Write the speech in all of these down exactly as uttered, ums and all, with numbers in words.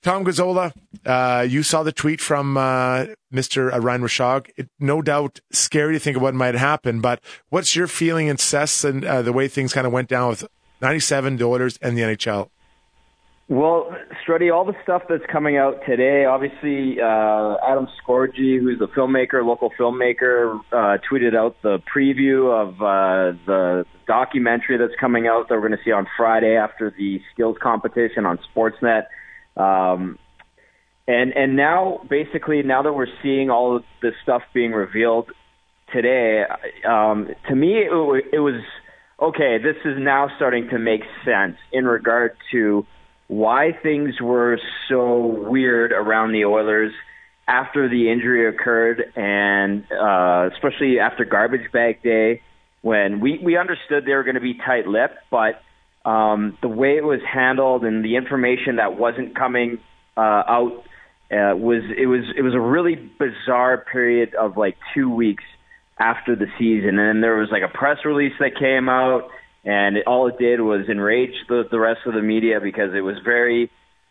Tom Gazzola, uh, you saw the tweet from uh, Mister Ryan Rishaug. It, no doubt scary to think of what might happen, but what's your feeling and sense and uh, the way things kind of went down with ninety-seven, the Oilers, and the N H L? Well, Struddy, all the stuff that's coming out today, obviously uh, Adam Scorgi, who's a filmmaker, local filmmaker, uh, tweeted out the preview of uh, the documentary that's coming out that we're going to see on Friday after the skills competition on Sportsnet. Um, and and now, basically, now that we're seeing all of this stuff being revealed today, um, to me, it, it was, okay, this is now starting to make sense in regard to why things were so weird around the Oilers after the injury occurred, and uh, especially after Garbage Bag Day, when we, we understood they were going to be tight-lipped, but um, the way it was handled and the information that wasn't coming uh, out uh, was it was it was a really bizarre period of like two weeks after the season, and then there was like a press release that came out. And it, all it did was enrage the, the rest of the media because it was very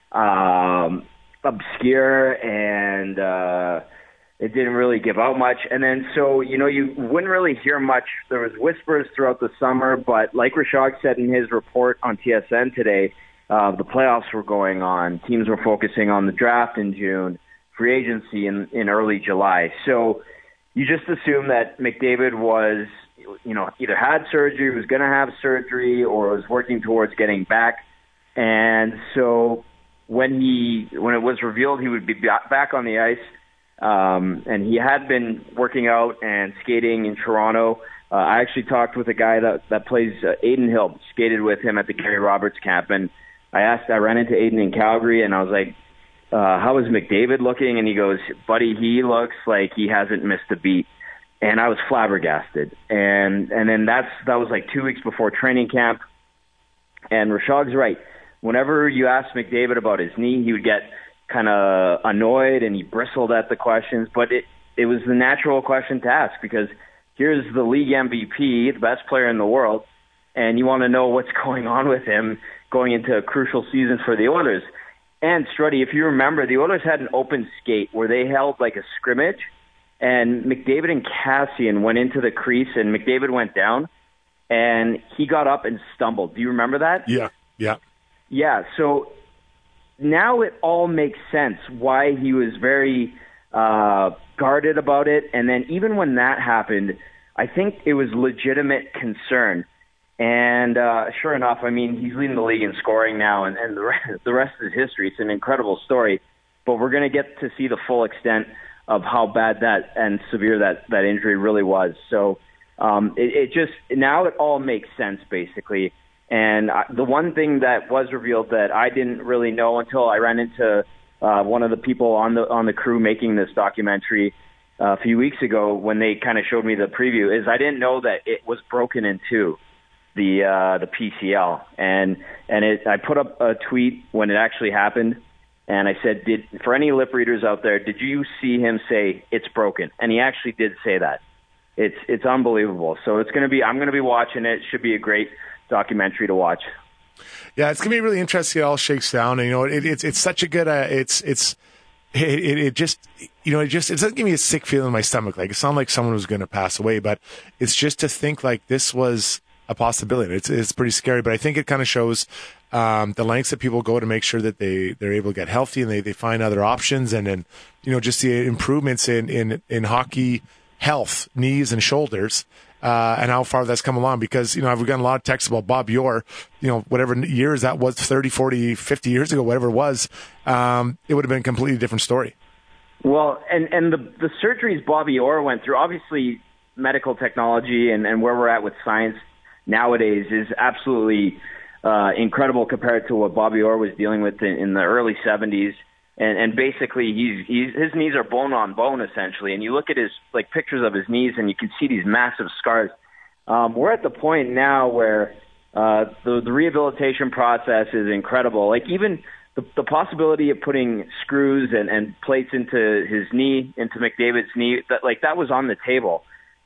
um, obscure and uh, it didn't really give out much. And then, so, you know, you wouldn't really hear much. There was whispers throughout the summer, but like Rishaug said in his report on T S N today, uh, the playoffs were going on. Teams were focusing on the draft in June, free agency in, in early July. So you just assume that McDavid was, you know, either had surgery, was going to have surgery, or was working towards getting back. And so when he, when it was revealed he would be back on the ice, um, and he had been working out and skating in Toronto. Uh, I actually talked with a guy that, that plays uh, Aiden Hill, skated with him at the Gary Roberts camp. And I asked, I ran into Aiden in Calgary and I was like, uh, how is McDavid looking? And he goes, buddy, he looks like he hasn't missed a beat. And I was flabbergasted. And and then that's that was like two weeks before training camp. And Rishaug's right. Whenever you ask McDavid about his knee, he would get kind of annoyed and he bristled at the questions. But it, it was the natural question to ask because here's the league M V P, the best player in the world, and you want to know what's going on with him going into a crucial season for the Oilers. And, Struddy, if you remember, the Oilers had an open skate where they held like a scrimmage, and McDavid and Kassian went into the crease, and McDavid went down, and he got up and stumbled. Do you remember that? Yeah, yeah. Yeah, so now it all makes sense why he was very uh, guarded about it. And then even when that happened, I think it was legitimate concern. And uh, sure enough, I mean, he's leading the league in scoring now, and, and the, rest, the rest is history. It's an incredible story. But we're going to get to see the full extent of how bad that and severe that, that injury really was. So um, it, it just, now it all makes sense, basically. And I, the one thing that was revealed that I didn't really know until I ran into uh, one of the people on the on the crew making this documentary uh, a few weeks ago when they kind of showed me the preview is I didn't know that it was broken in two, the uh, the P C L. And and it, I put up a tweet when it actually happened, and I said, "Did for any lip readers out there, did you see him say it's broken?" And he actually did say that. It's it's unbelievable. So it's going to be I'm going to be watching it. It should be a great documentary to watch. Yeah, it's gonna be really interesting. It all shakes down, and you know, it, it's it's such a good. Uh, it's it's it, it it just you know it just it doesn't give me a sick feeling in my stomach. Like it's not like someone was going to pass away, but it's just to think like this was a possibility. It's it's pretty scary, but I think it kind of shows um, the lengths that people go to make sure that they they're able to get healthy and they, they find other options, and then you know just the improvements in in in hockey health, knees and shoulders. Uh, and how far that's come along, because, you know, I've gotten a lot of texts about Bob Orr, you know, whatever years that was, thirty, forty, fifty years ago, whatever it was, um, it would have been a completely different story. Well, and, and the, the surgeries Bobby Orr went through, obviously medical technology and, and where we're at with science nowadays is absolutely uh, incredible compared to what Bobby Orr was dealing with in, in the early seventies. And, and basically, he's, he's his knees are bone on bone essentially. And you look at his like pictures of his knees, and you can see these massive scars. Um, we're at the point now where uh, the, the rehabilitation process is incredible. Like even the, the possibility of putting screws and, and plates into his knee, into McDavid's knee, that like that was on the table.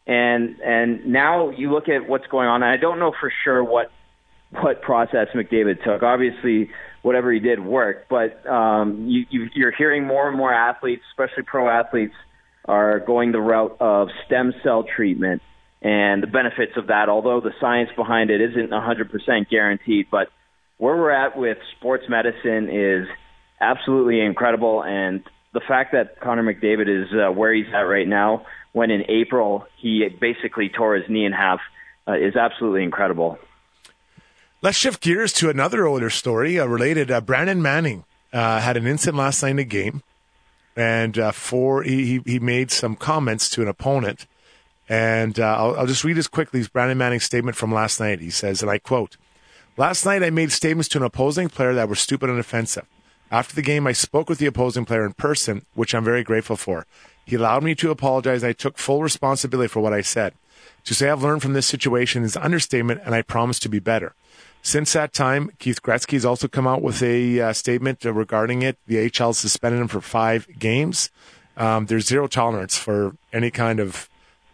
And and now you look at what's going on. And I don't know for sure what what process McDavid took. Obviously, whatever he did worked. But um, you, you, you're hearing more and more athletes, especially pro athletes, are going the route of stem cell treatment and the benefits of that, although the science behind it isn't one hundred percent guaranteed. But where we're at with sports medicine is absolutely incredible, and the fact that Connor McDavid is uh, where he's at right now, when in April he basically tore his knee in half, uh, is absolutely incredible. Let's shift gears to another Oilers story uh, related. Uh, Brandon Manning uh, had an incident last night in a game, and uh, for he, he made some comments to an opponent. And uh, I'll, I'll just read as quickly as Brandon Manning's statement from last night. He says, and I quote, "Last night I made statements to an opposing player that were stupid and offensive. After the game, I spoke with the opposing player in person, which I'm very grateful for. He allowed me to apologize, and I took full responsibility for what I said. To say I've learned from this situation is an understatement, and I promise to be better." Since that time, Keith Gretzky has also come out with a uh, statement uh, regarding it. The A H L suspended him for five games. Um, there's zero tolerance for any kind of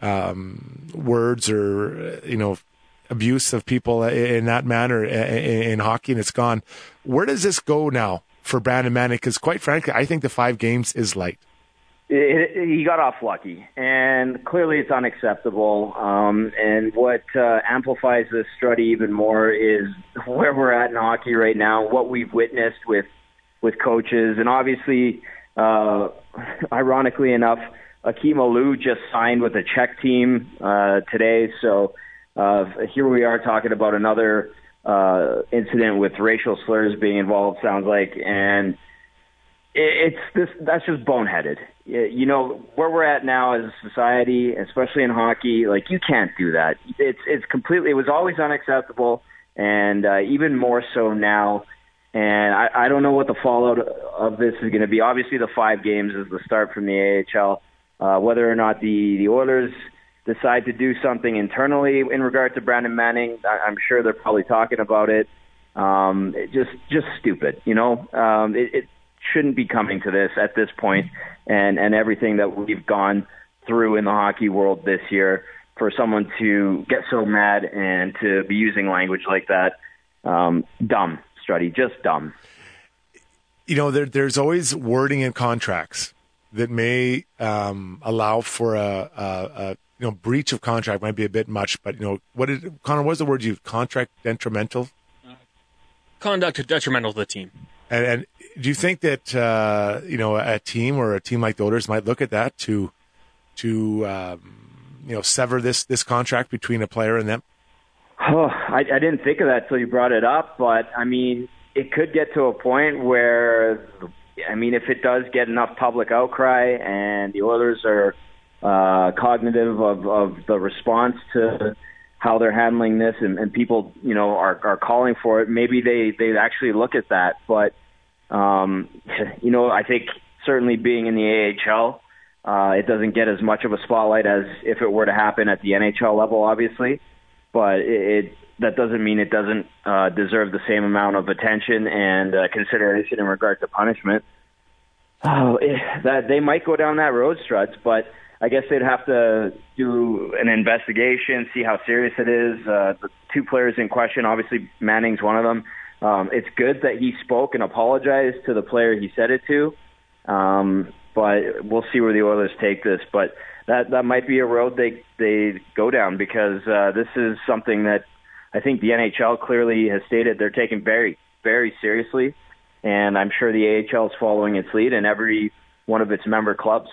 um, words or, you know, abuse of people in that manner in hockey, and it's gone. Where does this go now for Brandon Manning? Because quite frankly, I think the five games is light. It, it, he got off lucky, and clearly it's unacceptable. Um, and what uh, amplifies this, Struddy, even more is where we're at in hockey right now, what we've witnessed with with coaches. And obviously, uh, ironically enough, Akeem Alou just signed with a Czech team uh, today. So uh, here we are talking about another uh, incident with racial slurs being involved, sounds like. And it's this that's just boneheaded. You know, where we're at now as a society, especially in hockey, like, you can't do that. It's it's completely, it was always unacceptable, and uh, even more so now. And I, I don't know what the fallout of this is going to be. Obviously, the five games is the start from the A H L. Uh, whether or not the, the Oilers decide to do something internally in regard to Brandon Manning, I, I'm sure they're probably talking about it. Um, it just just stupid, you know. Um, it, it shouldn't be coming to this at this point, and, and everything that we've gone through in the hockey world this year, for someone to get so mad and to be using language like that. Um, dumb, Struddy, just dumb. You know, there, there's always wording in contracts that may um, allow for a, a, a you know breach of contract. Might be a bit much, but you know what did Connor? What was the word you used? Contract detrimental. Uh, conduct detrimental to the team. And, and do you think that uh, you know a team or a team like the Oilers might look at that to to um, you know sever this this contract between a player and them? Oh, I, I didn't think of that till you brought it up, but I mean, it could get to a point where, I mean, if it does get enough public outcry and the Oilers are uh, cognitive of, of the response to how they're handling this, and, and people, you know, are, are calling for it, maybe they, they actually look at that. But, um, you know, I think certainly being in the A H L, uh, it doesn't get as much of a spotlight as if it were to happen at the N H L level, obviously. But it, it that doesn't mean it doesn't uh, deserve the same amount of attention and uh, consideration in regard to punishment. Oh, it, that they might go down that road, Struts, but I guess they'd have to do an investigation, see how serious it is. Uh, the two players in question, obviously Manning's one of them. Um, it's good that he spoke and apologized to the player he said it to, um, but we'll see where the Oilers take this. But that that might be a road they they go down, because uh, this is something that I think the N H L clearly has stated they're taking very, very seriously, and I'm sure the A H L is following its lead in every one of its member clubs.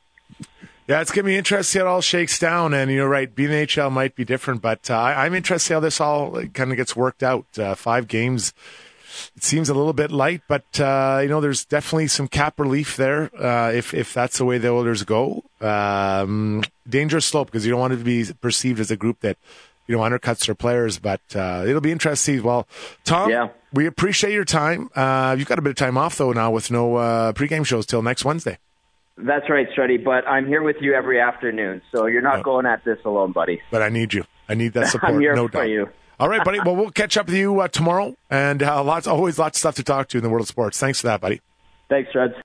Yeah, it's going to be interesting to see how it all shakes down. And you're right, being the N H L might be different, but uh, I'm interested to see how this all kind of gets worked out. Uh, five games, it seems a little bit light, but uh, you know, there's definitely some cap relief there uh, if if that's the way the Oilers go. Um, dangerous slope, because you don't want it to be perceived as a group that, you know, undercuts their players, but uh, it'll be interesting. Well, Tom, yeah. we appreciate your time. Uh, you've got a bit of time off, though, now with no uh, pregame shows till next Wednesday. That's right, Struddy, but I'm here with you every afternoon, so you're not oh. going at this alone, buddy. But I need you. I need that support, I'm here no for doubt. you. All right, buddy. Well, we'll catch up with you uh, tomorrow, and uh, lots, always lots of stuff to talk to in the world of sports. Thanks for that, buddy. Thanks, Struds.